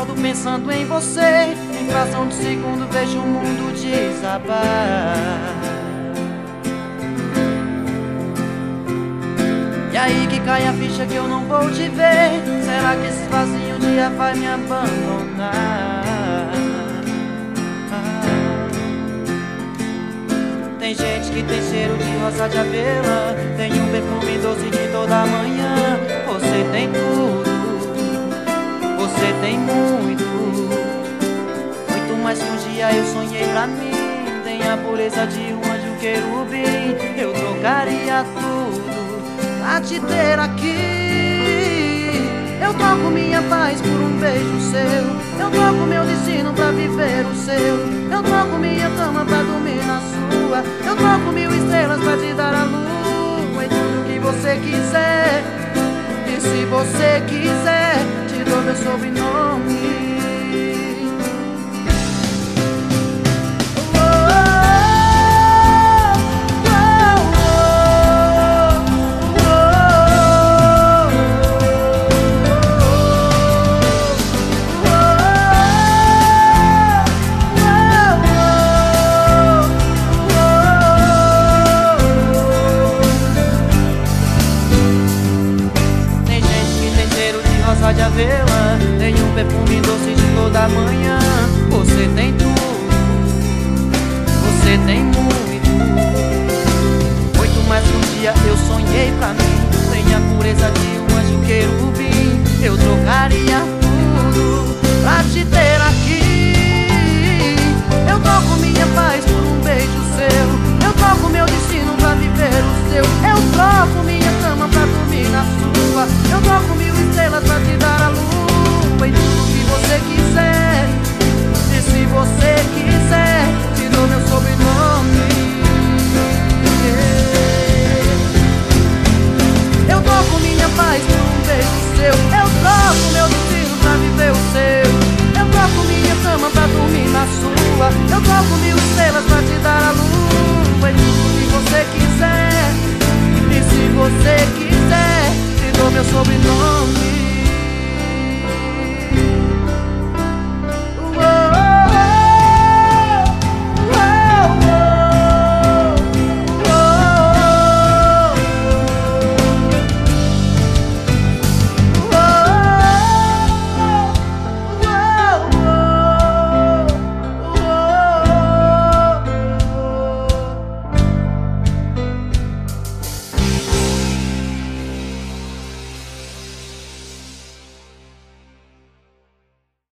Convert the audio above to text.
acordo pensando em você. Em fração de segundo vejo o mundo desabar. E aí que cai a ficha que eu não vou te ver. Será que esse vazio um dia vai me abandonar? Tem gente que tem cheiro de rosa de avelã, tem um perfume doce de toda manhã. Você tem tudo, você tem muito, muito mais que um dia eu sonhei pra mim. Tem a pureza de um anjo querubim. Eu trocaria tudo pra te ter aqui. Eu troco minha paz por um beijo seu. Eu troco meu destino pra viver o seu. Eu troco minha cama pra dormir na sua. Eu troco 1000 estrelas pra te dar a lua. E tudo que você quiser. E se você quiser, te dou meu sobrenome.